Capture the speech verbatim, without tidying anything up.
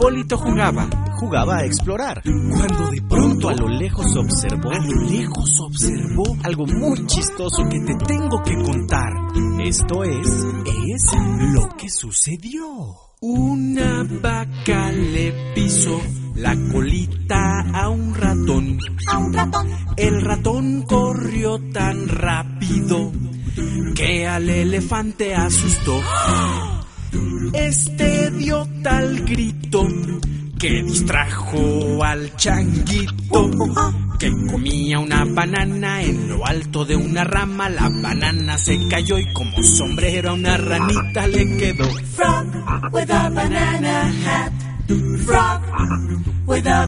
Polito jugaba, jugaba a explorar, cuando de pronto a lo lejos observó, a lo lejos observó algo muy chistoso que te tengo que contar. Esto es, es lo que sucedió. Una vaca le pisó la colita a un ratón. A un ratón. El ratón corrió tan rápido que al elefante asustó. Este dio tal grito que distrajo al changuito, que comía una banana en lo alto de una rama. La banana se cayó y como sombrero a una ranita le quedó. Frog with a banana hat. Frog with a